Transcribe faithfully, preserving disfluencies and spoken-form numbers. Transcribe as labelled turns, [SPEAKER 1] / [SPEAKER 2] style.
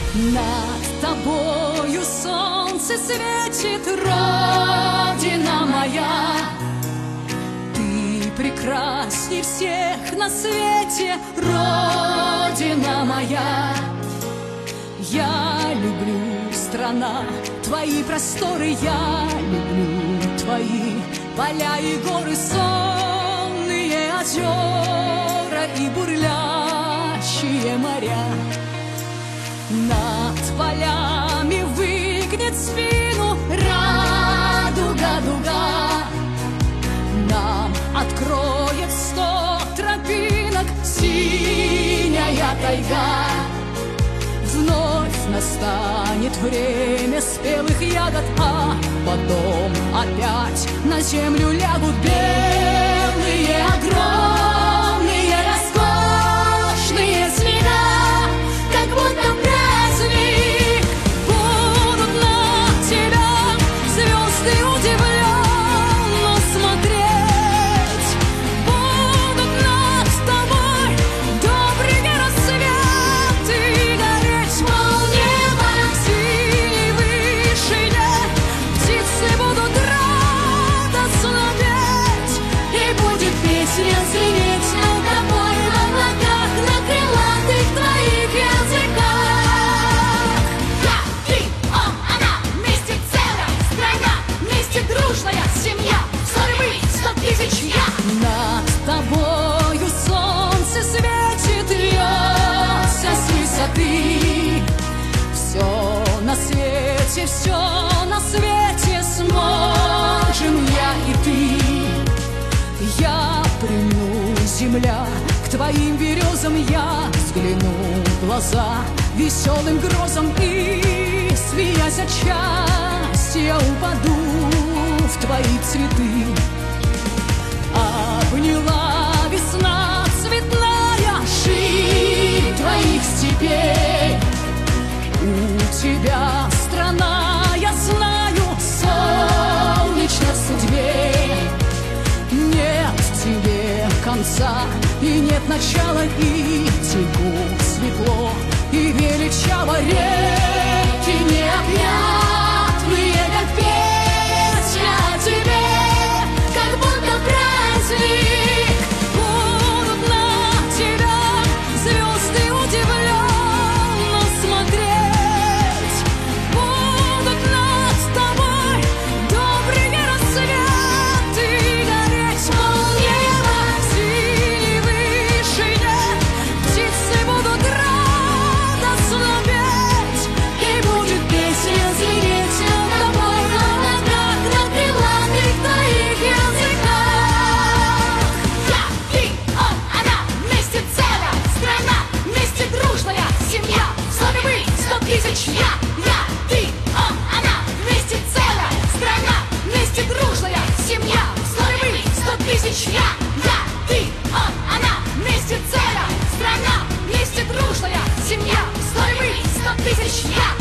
[SPEAKER 1] Над тобою солнце светит, Родина моя. Ты прекрасней всех на свете, Родина моя. Я люблю, страна, твои просторы, я люблю твои поля и горы, сонные озера и бурлящие моря. Над полями выгнет спину радуга, дуга. Нам откроет сто тропинок синяя тайга. Вновь настанет время спелых ягод, а потом опять на землю лягут белые, огромные, роскошные снега, как будто праздник. Будут на тебя звезды удивленно смотреть, будут над тобой добрые рассветы гореть. Мол, небо синей вышине, птицы будут радостно петь, и будет песня звенеть над тобой в облаках, на крылатых твоих языках. Я, ты, он, она, вместе целая страна, вместе дружная семья, сто рыбы, сто тысяч я. Над тобою солнце светит, льется с высоты. Все на свете, все на свете сможем я и ты. Я приму, земля, к твоим березам я взгляну в глаза веселым грозам и, смеясь от счастья, упаду в твои цветы. Обняла весна цветная ширь твоих степей. У тебя страна, я знаю, солнечных судьбей. Нет тебе конца и нет начала, и текут светло и величаво реки необъятные, как песня о тебе, как будто праздник. Будут на тебя звезды удивленно смотреть, будут над тобой добрые рассветы гореть. Мол, небо синей вышине, птицы будут радостно петь, и будет песня звенеть над тобой в облаках, на крылатых твоих языках. Я, ты, он, она, вместе целая страна, вместе дружная семья, сто рыбы, сто тысяч я. Я, ты, он, она, вместе целая страна, вместе дружная семья, сто рыбы, сто тысяч я. Я, ты, он, она, вместе целая страна, вместе дружная семья, сто рыбы, сто тысяч я.